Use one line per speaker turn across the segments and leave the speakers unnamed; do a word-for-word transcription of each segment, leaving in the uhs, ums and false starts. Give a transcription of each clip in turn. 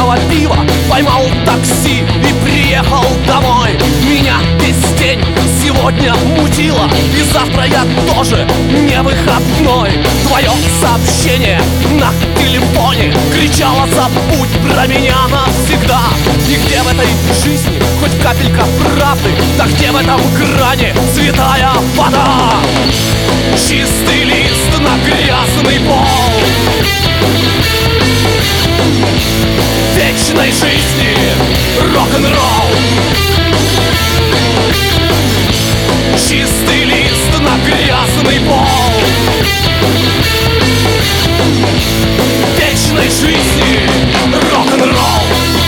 красного пива, поймал такси и приехал домой. Меня весь день сегодня мутило, и завтра я тоже не выходной. Твое сообщение на телефоне кричало: забудь про меня навсегда. И где в этой жизни хоть капелька правды? Да где в этом грани святая вода? Чистый лист на грязный пол вечной жизни рок-н-ролл. Чистый лист на грязный пол вечной жизни рок-н-ролл.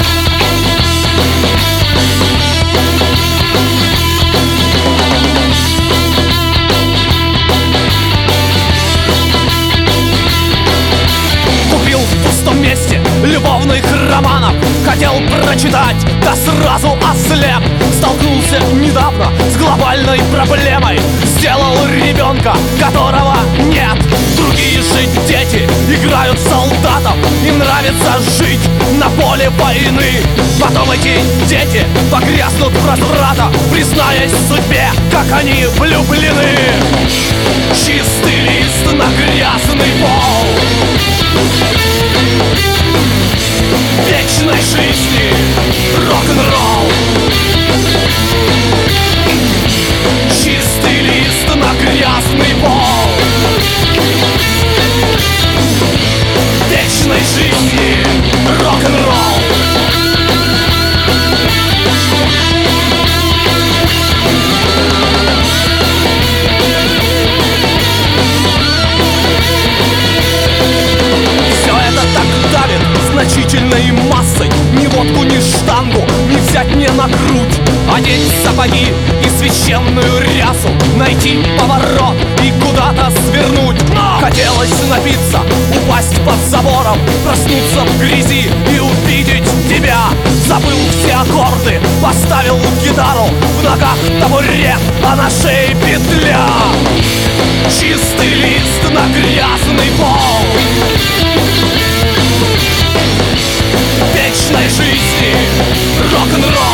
Купил в пустом месте любовных романов, хотел прочитать, да сразу ослеп. Столкнулся недавно с глобальной проблемой, сделал ребенка, которого нет. Другие же дети играют в солдатов, им нравится жить на поле войны. Потом эти дети погрязнут в развратах, признаясь судьбе, как они влюблены. Чистый лист на грязный пол вечной жизни рок-н-ролл. Чистый лист на грязный пол вечной жизни рок-н-ролл. Все это так давит значительной массой. Ни водку, ни штангу не взять мне на грудь. Одеть сапоги и священную рясу, найти поворот и куда-то свернуть. Но хотелось напиться, упасть под забором, проснуться в грязи и увидеть тебя. Забыл все аккорды, поставил гитару, в ногах табурет, а на шее петля. Чистый лист на грязный пол вечной жизни рок-н-ролл.